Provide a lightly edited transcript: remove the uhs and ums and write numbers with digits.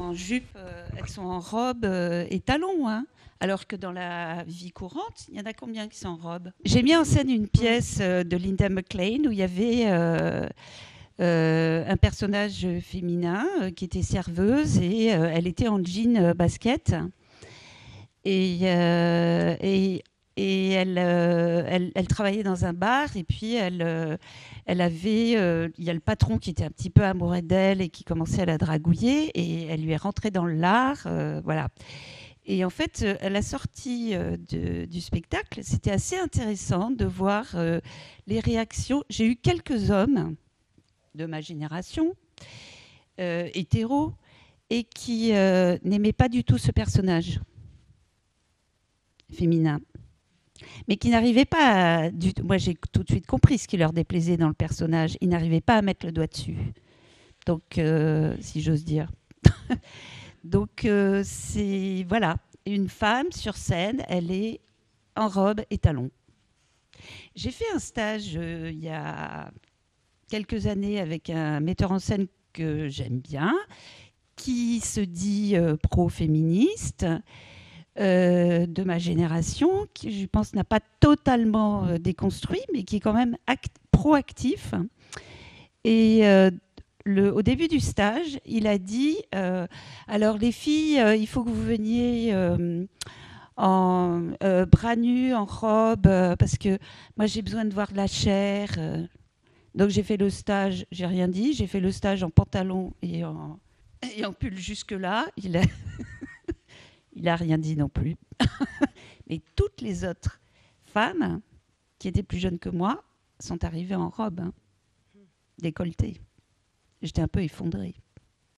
en jupe, elles sont en robe et talons, hein. Alors que dans la vie courante, il y en a combien qui sont en robe? J'ai mis en scène une pièce de Linda McLean où il y avait un personnage féminin qui était serveuse et elle était en jean basket. Et, euh, et, et elle travaillait dans un bar et puis elle avait, il y a le patron qui était un petit peu amoureux d'elle et qui commençait à la dragouiller et elle lui est rentrée dans l'art, voilà. Et en fait, à la sortie du spectacle, c'était assez intéressant de voir les réactions. J'ai eu quelques hommes de ma génération, hétéros, et qui n'aimaient pas du tout ce personnage féminin, mais qui n'arrivaient pas moi, j'ai tout de suite compris ce qui leur déplaisait dans le personnage. Ils n'arrivaient pas à mettre le doigt dessus. Donc, si j'ose dire. Donc, c'est... Voilà. Une femme sur scène, elle est en robe et talons. J'ai fait un stage il y a quelques années avec un metteur en scène que j'aime bien, qui se dit pro-féministe, de ma génération, qui, je pense, n'a pas totalement déconstruit, mais qui est quand même proactif. Et au début du stage, il a dit alors les filles, il faut que vous veniez en bras nus, en robe, parce que moi j'ai besoin de voir de la chair. Donc j'ai fait le stage, j'ai rien dit, j'ai fait le stage en pantalon et en pull jusque-là. Il a rien dit non plus. Mais toutes les autres femmes qui étaient plus jeunes que moi sont arrivées en robe, hein, décolletée. J'étais un peu effondrée.